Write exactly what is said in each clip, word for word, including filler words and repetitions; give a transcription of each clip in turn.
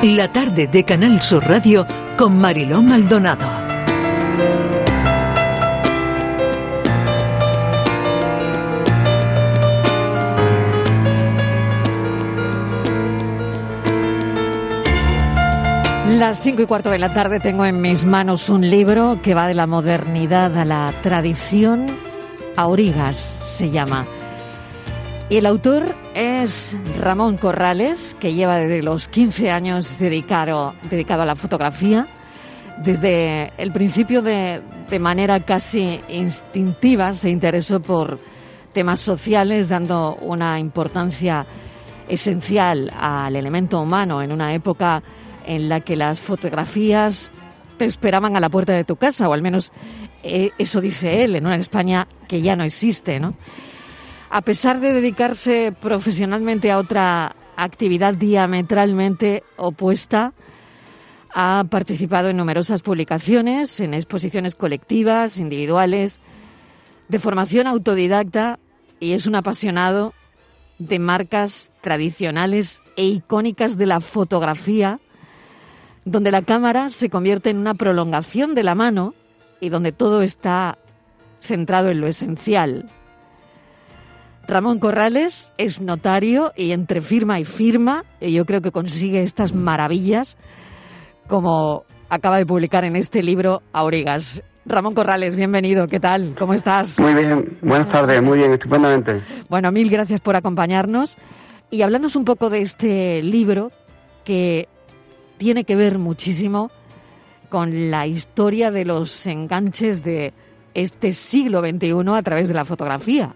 La tarde de Canal Sur Radio con Mariló Maldonado. Las cinco y cuarto de la tarde tengo en mis manos un libro que va de la modernidad a la tradición. Aurigas se llama. Y el autor es Ramón Corrales, que lleva desde los quince años dedicado, dedicado a la fotografía. Desde el principio, de, de manera casi instintiva, se interesó por temas sociales, dando una importancia esencial al elemento humano en una época en la que las fotografías te esperaban a la puerta de tu casa, o al menos eh, eso dice él, en una España que ya no existe, ¿no? A pesar de dedicarse profesionalmente a otra actividad diametralmente opuesta, ha participado en numerosas publicaciones, en exposiciones colectivas, individuales, de formación autodidacta, y es un apasionado de marcas tradicionales e icónicas de la fotografía, donde la cámara se convierte en una prolongación de la mano y donde todo está centrado en lo esencial. Ramón Corrales es notario y entre firma y firma, y yo creo que consigue estas maravillas, como acaba de publicar en este libro Aurigas. Ramón Corrales, bienvenido, ¿qué tal? ¿Cómo estás? Muy bien, buenas tardes, muy bien, estupendamente. Bueno, mil gracias por acompañarnos y hablarnos un poco de este libro que tiene que ver muchísimo con la historia de los enganches de este siglo veintiuno a través de la fotografía.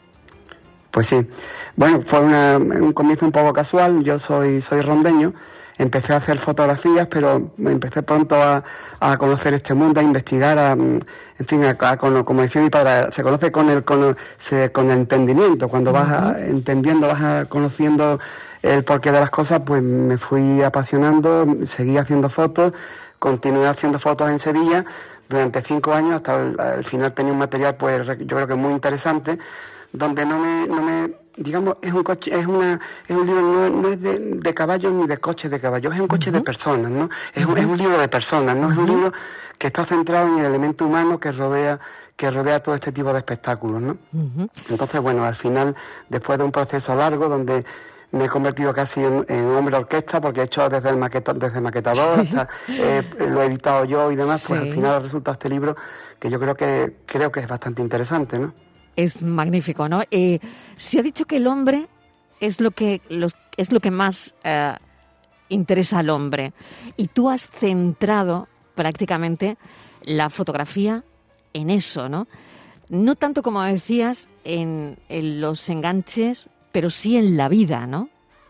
Pues sí, bueno, fue una, un comienzo un poco casual. Yo soy soy rondeño, empecé a hacer fotografías, pero me empecé pronto a, a conocer este mundo, a investigar, a, en fin, a, a, como decía mi padre, se conoce con el con, se, con el entendimiento. Cuando vas a, entendiendo, vas a, conociendo el porqué de las cosas, pues me fui apasionando, seguí haciendo fotos, continué haciendo fotos en Sevilla durante cinco años, hasta el, al final tenía un material, pues yo creo que muy interesante, donde no me, no me, digamos, es un coche, es una, es un libro, no, no es de, de caballos ni de coches de caballos, es un coche uh-huh. de personas, ¿no? Es, uh-huh. un, es un libro de personas, ¿no? Uh-huh. Es un libro que está centrado en el elemento humano que rodea, que rodea todo este tipo de espectáculos, ¿no? Uh-huh. Entonces, bueno, al final, después de un proceso largo donde me he convertido casi en, en hombre orquesta, porque he hecho desde el maqueta, desde el maquetador sí. hasta eh, lo he editado yo y demás, sí. Pues al final resulta este libro que yo creo que creo que es bastante interesante, ¿no? Es magnífico, ¿no? Eh, se ha dicho que el hombre es lo que los, es lo que más eh, interesa al hombre, y tú has centrado prácticamente la fotografía en eso, ¿no? No tanto, como decías, en, en los enganches, pero sí en la vida, ¿no?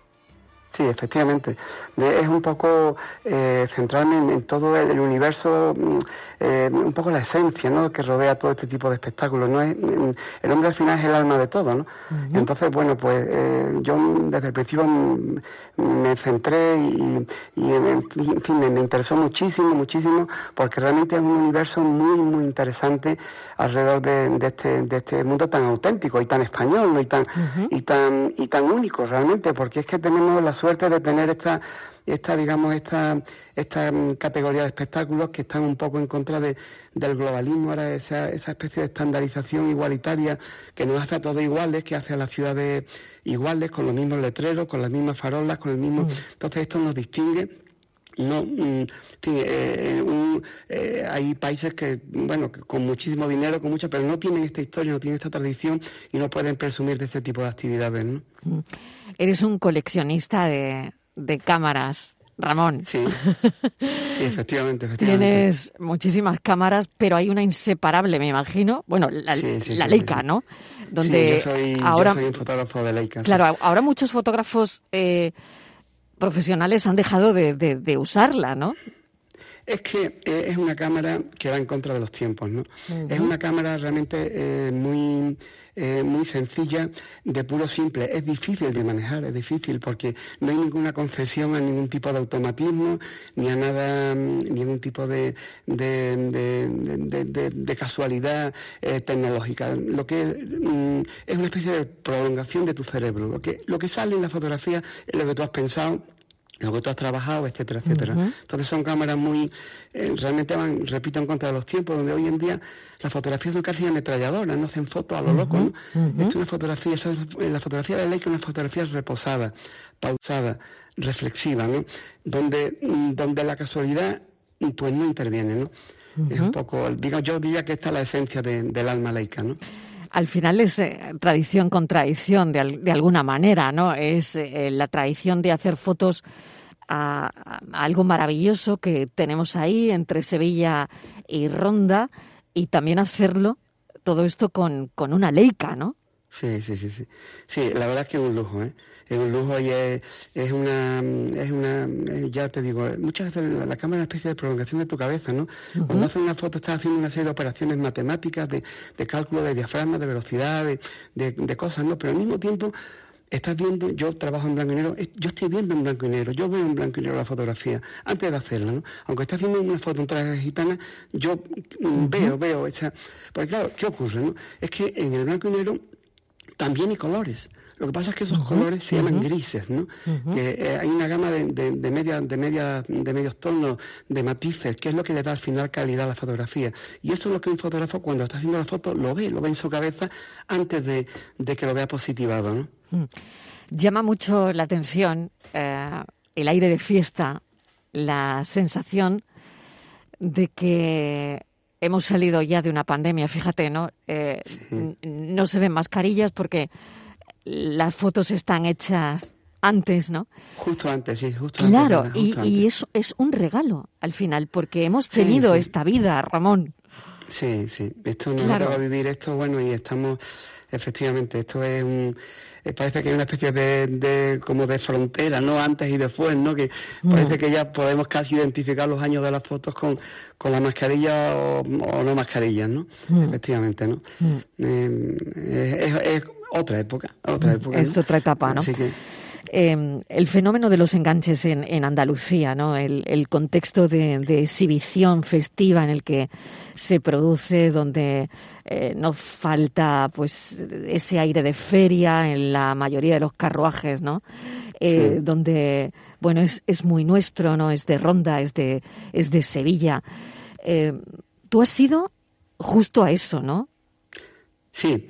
Sí, efectivamente. Es un poco eh, centrarme en, en todo el, el universo, eh, un poco la esencia, ¿no?, que rodea todo este tipo de espectáculos. No es, el hombre al final es el alma de todo, ¿no? Uh-huh. Entonces, bueno, pues eh, yo desde el principio me centré y, y en fin, me, me interesó muchísimo, muchísimo, porque realmente es un universo muy, muy interesante alrededor de, de este de este mundo tan auténtico y tan español, ¿no?, y tan uh-huh. y tan y tan único realmente, porque es que tenemos la suerte de tener esta esta digamos esta esta categoría de espectáculos que están un poco en contra de del globalismo, ahora esa esa especie de estandarización igualitaria que nos hace a todos iguales, que hace a las ciudades iguales, con los mismos letreros, con las mismas farolas, con el mismo uh-huh. Entonces esto nos distingue. No, mm, sí, eh, un, eh, hay países que, bueno, que con muchísimo dinero, con mucha, pero no tienen esta historia, no tienen esta tradición y no pueden presumir de este tipo de actividades, ¿no? Eres un coleccionista de, de cámaras, Ramón. Sí, sí, efectivamente, efectivamente. Tienes muchísimas cámaras, pero hay una inseparable, me imagino, bueno, la, sí, sí, la sí, Leica, sí. ¿no? Donde sí, yo soy, ahora, yo soy un fotógrafo de Leica. Claro, sí. ahora muchos fotógrafos eh, profesionales han dejado de, de, de usarla, ¿no? Es que eh, es una cámara que va en contra de los tiempos, ¿no? Uh-huh. Es una cámara realmente eh, muy eh, muy sencilla, de puro simple. Es difícil de manejar, es difícil porque no hay ninguna concesión a ningún tipo de automatismo, ni a nada, ningún tipo de de, de, de, de, de casualidad eh, tecnológica. Lo que mm, es una especie de prolongación de tu cerebro. Lo que, lo que sale en la fotografía es lo que tú has pensado, lo que tú has trabajado, etcétera, etcétera. Uh-huh. Entonces son cámaras muy, eh, realmente van, repito, en contra de los tiempos, donde hoy en día las fotografías son casi ametralladoras, no hacen fotos a lo uh-huh. loco, ¿no? Uh-huh. Esto es una fotografía, esa, la fotografía de Leica es una fotografía reposada, pausada, reflexiva, ¿no? Donde, donde la casualidad, pues no interviene, ¿no? Uh-huh. Es un poco, digo, yo diría que esta es la esencia de, del alma Leica, ¿no? Al final es eh, tradición con tradición, de, al, de alguna manera, ¿no? Es eh, la tradición de hacer fotos a, a algo maravilloso que tenemos ahí entre Sevilla y Ronda, y también hacerlo, todo esto con, con una Leica, ¿no? Sí, sí, sí, sí. Sí, la verdad es que es un lujo, ¿eh? Es un lujo y es, es una, es una, ya te digo, muchas veces la, la cámara es una especie de prolongación de tu cabeza, ¿no? Uh-huh. Cuando haces una foto estás haciendo una serie de operaciones matemáticas, de, de cálculo de diafragma, de velocidad, de, de, de cosas, ¿no? Pero al mismo tiempo estás viendo, yo trabajo en blanco y negro, yo estoy viendo en blanco y negro, yo veo en blanco y negro la fotografía, antes de hacerla, ¿no? Aunque estés haciendo una foto en traje gitana, yo uh-huh. veo, veo, esa, porque claro, ¿qué ocurre, no? Es que en el blanco y negro también hay colores. Lo que pasa es que esos uh-huh, colores se llaman uh-huh. grises, ¿no? Uh-huh. Que eh, hay una gama de, de, de, media, de, media, de medios tonos, de matices, que es lo que le da al final calidad a la fotografía. Y eso es lo que un fotógrafo, cuando está haciendo la foto, lo ve, lo ve en su cabeza antes de, de que lo vea positivado, ¿no? Uh-huh. Llama mucho la atención eh, el aire de fiesta, la sensación de que hemos salido ya de una pandemia, fíjate, ¿no? Eh, sí. n- no se ven mascarillas porque las fotos están hechas antes, ¿no? Justo antes, sí, justo claro, antes. Claro, y, y eso es un regalo al final, porque hemos tenido sí, sí. esta vida, Ramón. Sí, sí, esto nos claro. va a vivir esto, bueno, y estamos, efectivamente, esto es un, parece que hay una especie de, de, como de frontera, ¿no? Antes y después, ¿no? Que parece mm. que ya podemos casi identificar los años de las fotos con, con la mascarilla o, o no mascarillas, ¿no? Mm. Efectivamente, ¿no? Mm. Eh, es, es otra época, otra época. Es ¿no? otra etapa, ¿no? Así que... Eh, el fenómeno de los enganches en, en Andalucía, ¿no? El, el contexto de, de exhibición festiva en el que se produce, donde eh, no falta pues ese aire de feria en la mayoría de los carruajes, ¿no? Eh, sí. Donde, bueno, es, es muy nuestro, ¿no? Es de Ronda, es de, es de Sevilla. Eh, tú has ido justo a eso, ¿no? Sí.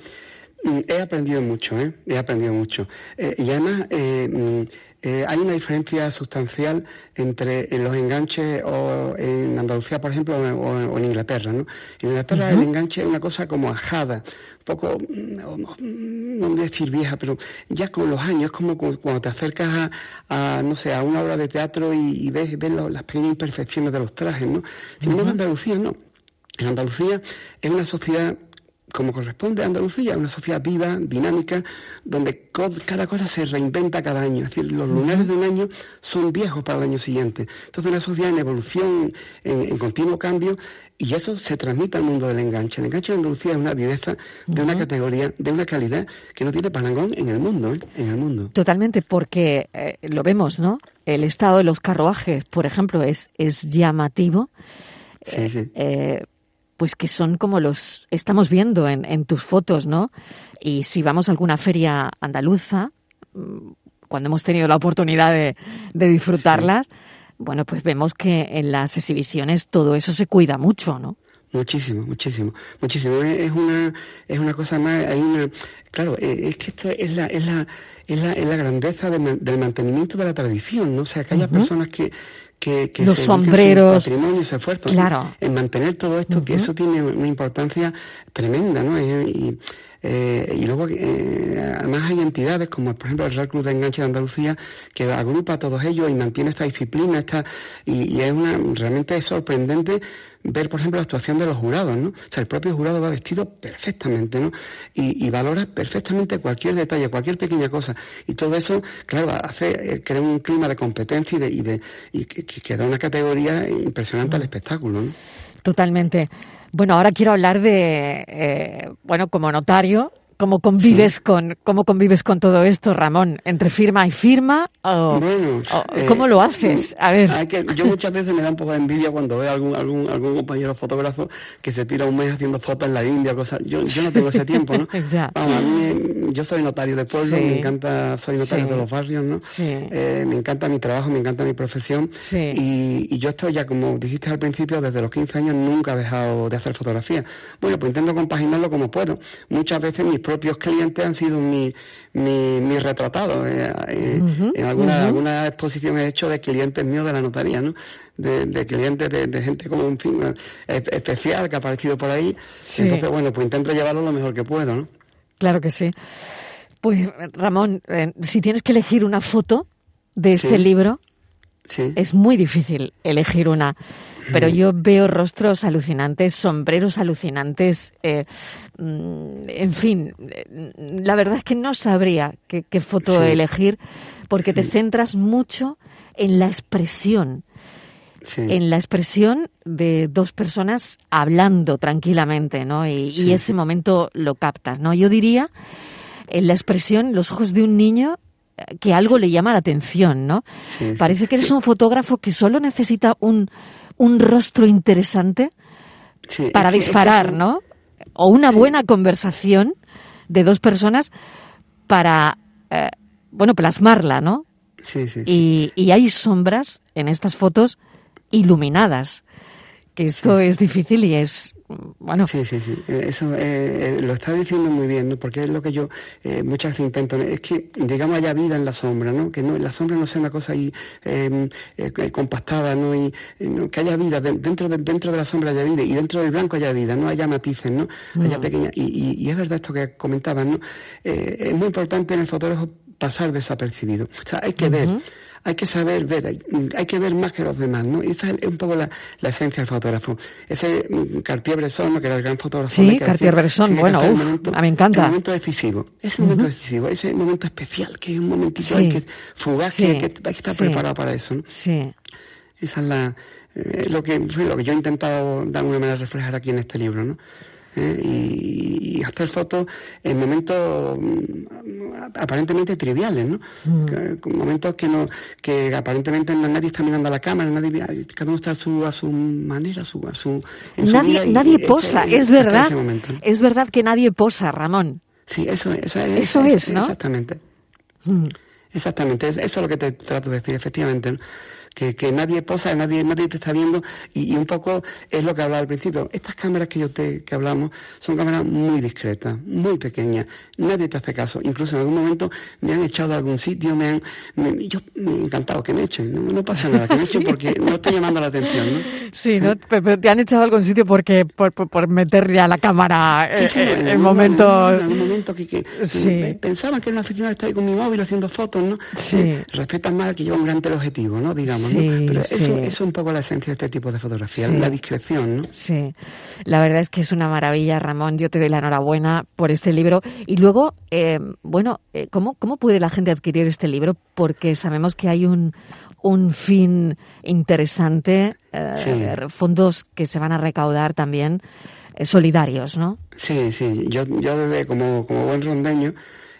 He aprendido mucho, ¿eh? He aprendido mucho. Eh, y además, eh, eh, hay una diferencia sustancial entre los enganches o en Andalucía, por ejemplo, o, o en Inglaterra, ¿no? En Inglaterra uh-huh. el enganche es una cosa como ajada, un poco, no, no voy a decir vieja, pero ya con los años, es como cuando te acercas a, a no sé, a una obra de teatro y, y ves, ves lo, las pequeñas imperfecciones de los trajes, ¿no? Sin embargo, uh-huh. en Andalucía no. En Andalucía es una sociedad, como corresponde a Andalucía, una sociedad viva, dinámica, donde cada cosa se reinventa cada año. Es decir, los lunares de un año son viejos para el año siguiente. Entonces, una sociedad en evolución, en, en continuo cambio, y eso se transmite al mundo del enganche. El enganche de Andalucía es una viveza de uh-huh. una categoría, de una calidad que no tiene parangón en el mundo, ¿eh? En el mundo. Totalmente, porque eh, lo vemos, ¿no? El estado de los carruajes, por ejemplo, es, es llamativo. Sí, eh, sí. Eh, pues que son como los estamos viendo en, en tus fotos, ¿no? Y si vamos a alguna feria andaluza, cuando hemos tenido la oportunidad de, de disfrutarlas, sí. bueno, pues vemos que en las exhibiciones todo eso se cuida mucho, ¿no? Muchísimo, muchísimo, muchísimo. Es una, es una cosa más, hay una, claro, es que esto es la, es la, es la, es la grandeza de, del mantenimiento de la tradición, ¿no? O sea, que haya uh-huh. personas que Que, que los se sombreros, patrimonio, se esfuerzan claro, en mantener todo esto, uh-huh. que eso tiene una importancia tremenda, ¿no? Y, y, eh, y luego, eh, además hay entidades como, por ejemplo, el Real Club de Enganche de Andalucía, que agrupa a todos ellos y mantiene esta disciplina, esta, y, y es una, realmente es sorprendente ver, por ejemplo, la actuación de los jurados, ¿no? O sea, el propio jurado va vestido perfectamente, ¿no? Y, y valora perfectamente cualquier detalle, cualquier pequeña cosa. Y todo eso, claro, hace, eh, crea un clima de competencia y de, y de, y que, que da una categoría impresionante al espectáculo, ¿no? Totalmente. Bueno, ahora quiero hablar de, eh, bueno, como notario, ¿Cómo convives sí. con cómo convives con todo esto, Ramón? ¿Entre firma y firma? O, Bueno, o, eh, ¿cómo lo haces? A ver. Hay que, yo muchas veces me da un poco de envidia cuando veo algún algún algún compañero fotógrafo que se tira un mes haciendo fotos en la India, cosas. Yo, yo no tengo ese tiempo, ¿no? Ya. Vamos, a mí, yo soy notario de pueblo, Sí. me encanta, soy notario Sí. de los barrios, ¿no? Sí. Eh, me encanta mi trabajo, me encanta mi profesión. Sí. Y, y yo estoy ya, como dijiste al principio, desde los quince años nunca he dejado de hacer fotografía. Bueno, pues intento compaginarlo como puedo. Muchas veces mis propios clientes han sido mi, mi, mi retratado. Eh, eh, Uh-huh, en alguna, uh-huh. alguna exposición he hecho de clientes míos de la notaría, ¿no? De, de clientes, de, de gente como, en fin, eh, especial que ha aparecido por ahí. Sí. Entonces, bueno, pues intento llevarlo lo mejor que puedo, ¿no? Claro que sí. Pues, Ramón, eh, si tienes que elegir una foto de este Sí. libro, Sí. es muy difícil elegir una. Pero yo veo rostros alucinantes, sombreros alucinantes, eh, mm, en fin, eh, la verdad es que no sabría qué, qué foto Sí. elegir, porque te centras mucho en la expresión, Sí. en la expresión de dos personas hablando tranquilamente, ¿no? Y, y Sí. ese momento lo captas, ¿no? Yo diría en la expresión, los ojos de un niño eh, que algo le llama la atención, ¿no? Sí, sí. Parece que eres Sí. un fotógrafo que solo necesita un, un rostro interesante Sí, para es que- es que disparar, son- ¿no? O una Sí. buena conversación de dos personas para, eh, bueno, plasmarla, ¿no? Sí, sí, sí. Y, y hay sombras en estas fotos iluminadas, que esto es difícil y es, bueno, Sí, sí, sí. Eh, Eso eh, eh, lo está diciendo muy bien, ¿no? Porque es lo que yo eh, muchas veces intento. ¿no? Es que, digamos, haya vida en la sombra, ¿no? Que no, la sombra no sea una cosa ahí eh, eh, compactada, ¿no? Y eh, no, que haya vida de- dentro de, dentro de la sombra haya vida y dentro del blanco haya vida, no haya matices, ¿no? Haya Mm. pequeñas. Y, y, y es verdad esto que comentabas, ¿no? Eh, es muy importante en el fotógrafo pasar desapercibido. O sea, hay que ver. Ujú. Hay que saber ver, hay, hay que ver más que los demás, ¿no? Y esa es un poco la, la esencia del fotógrafo. Ese mm, Cartier-Bresson, ¿no? Que era el gran fotógrafo. Sí, ¿no? que Cartier-Bresson, decía que bueno, hasta el uf, momento- a mí me encanta. El momento decisivo, ese momento decisivo, ese momento especial, que es un momentito Sí, hay que fugaz, sí, que, hay que hay que estar sí. preparado para eso, ¿no? Sí. Esa es la, eh, lo que lo que yo he intentado de alguna manera reflejar aquí en este libro, ¿no? Eh, y, y hacer fotos en momentos mm, aparentemente triviales, ¿no? Mm. Que- con momentos que no, que aparentemente no, nadie está mirando a la cámara, nadie, cada uno está a su, a su manera, a su, a su, en su Nadie, vida, y nadie ese- posa, ese- es hasta verdad, ese momento, ¿no? es verdad que nadie posa, Ramón. Sí, eso, esa es, Eso esa- es, ¿no? Exactamente. Mm. Exactamente, es- eso es lo que te trato de decir, efectivamente, ¿no? Que, que nadie posa, nadie, nadie te está viendo y, y un poco es lo que hablaba al principio. Estas cámaras que yo te que hablamos son cámaras muy discretas, muy pequeñas, nadie te hace caso. Incluso en algún momento me han echado a algún sitio, me han, me, yo me he encantado que me echen, no, no pasa nada, que me echen Sí. porque no estoy llamando la atención, ¿no? Sí, ¿no? Pero pero te han echado a algún sitio porque por, por, por meter ya la cámara Sí, eh, sí, eh, en en algún momento... momento- En algún momento que, que Sí. que pensaban que era una aficionado de estar ahí con mi móvil haciendo fotos, ¿no? Sí. Eh, respetan más al que lleva un gran teleobjetivo, ¿no? Digamos, Sí, ¿no? Pero sí. eso, eso es un poco la esencia de este tipo de fotografía, Sí. la discreción, ¿no? Sí, la verdad es que es una maravilla, Ramón. Yo te doy la enhorabuena por este libro. Y luego, eh, bueno, eh, ¿cómo, ¿cómo puede la gente adquirir este libro? Porque sabemos que hay un, un fin interesante, eh, Sí. fondos que se van a recaudar también eh, solidarios, ¿no? Sí, sí, yo, yo desde como, como buen rondeño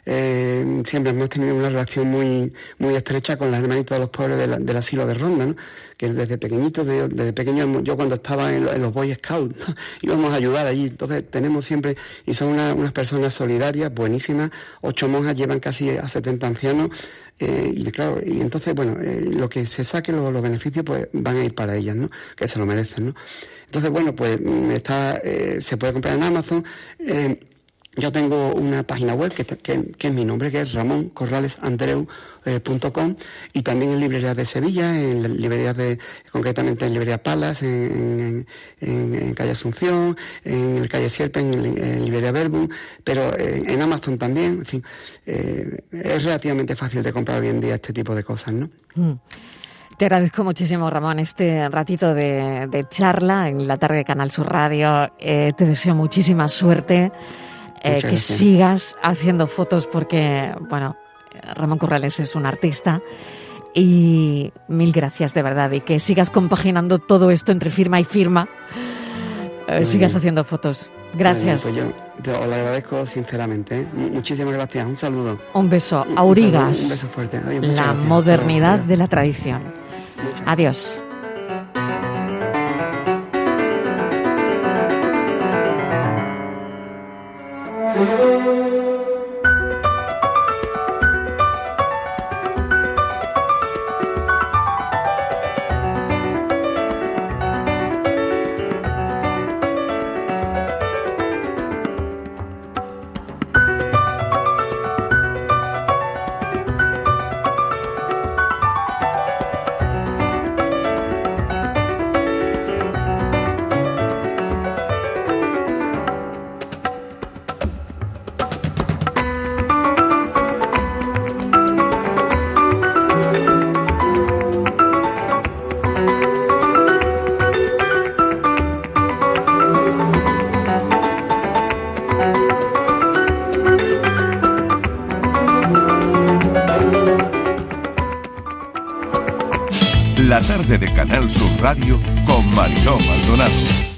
eh, siempre hemos tenido una relación muy muy estrecha con las hermanitas de los pobres de la- del asilo de Ronda, ¿no? Que desde pequeñitos, de- desde pequeño, yo cuando estaba en, lo- en los Boy Scouts íbamos a ayudar allí, entonces tenemos siempre, y son una- unas personas solidarias, buenísimas, ocho monjas llevan casi a setenta ancianos, eh, y claro, y entonces, bueno, eh, lo que se saque, los, los beneficios, pues van a ir para ellas, ¿no? Que se lo merecen, ¿no? Entonces, bueno, pues mm, está, eh, se puede comprar en Amazon. Eh, yo tengo una página web que, que, que es mi nombre, que es ramon corrales andreu punto com, y también en librerías de Sevilla, en librerías de, concretamente en librería Palas, en, en, en, en calle Asunción, en el calle Sierpe, en, en librería Verbum, pero en, en Amazon también, en fin, eh, es relativamente fácil de comprar hoy en día este tipo de cosas, ¿no? Mm. Te agradezco muchísimo, Ramón, este ratito de, de charla en la tarde de Canal Sur Radio. Eh, te deseo muchísima suerte, eh, que gracias. sigas haciendo fotos porque, bueno, Ramón Corrales es un artista y mil gracias de verdad y que sigas compaginando todo esto entre firma y firma, eh, sigas bien. haciendo fotos. Gracias. Bueno, pues yo, yo os lo agradezco sinceramente. ¿eh? Muchísimas gracias. Un saludo. Un beso. Aurigas. Un, un beso fuerte. Adiós, la gracias. modernidad de la tradición. Adiós. La tarde de Canal Sur Radio con Mariló Maldonado.